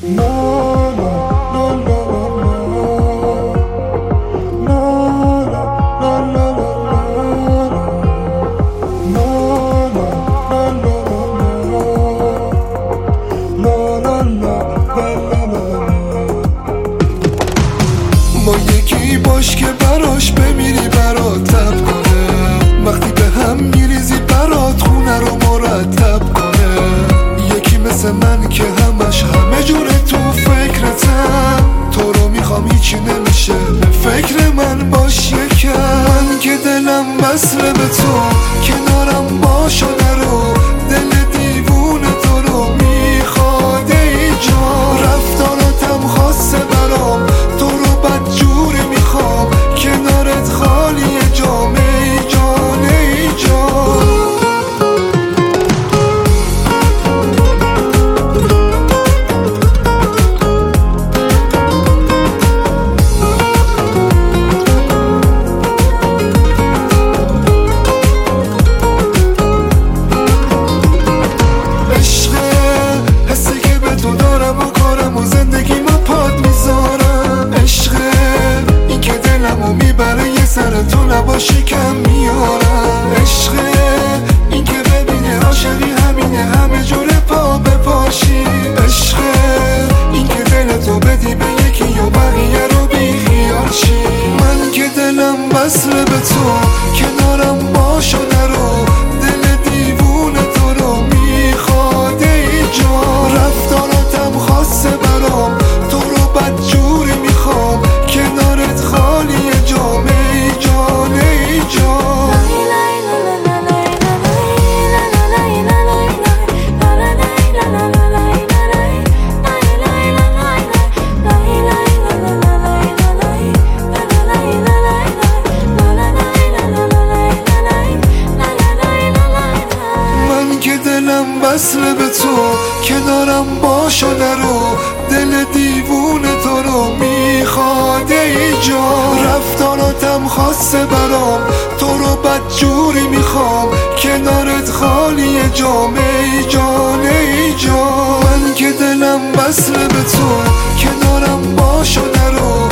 با یکی باش که براش بمیری برات تب کنه، وقتی به هم میریزی برات خونه رو مرتب کنه. یکی مثل من که همش همه جوره تو فکرتم، تو رو میخوام هیچی نمیشه به فکر من باش یکم. من که دلم وصله به تو، کنارم باش و نرو، دل دیوونه تو رو میخواد ای جان. رفتاراتم خاصه برام، تو رو بدجوری میخوام، کنارت خالی جام ای جان ای جان. سر تو نباشی کم میارم عشقه، این که ببینه عاشقی همینه، همه جوره پا بپاشی. عشقه این که دل تو بدی به یکی و بقیه رو بی خیال شی. من که دلم وصله به تو، کنارم باش و نرو، دل دیوونه تو رو میخواد ای جان. رفتاراتم خاصه برام، تو رو بدجوری میخوام، کنارت خالی جام ای جان ای جان. من که دلم وصله به تو، کنارم باش و نرو، دل دیوونه تو رو میخواد ای جان. رفتاراتم خاصه برام، تو رو بدجوری میخوام، کنارت خالی جام ای جان ای جان. من که دلم وصله به تو، کنارم باش و نرو،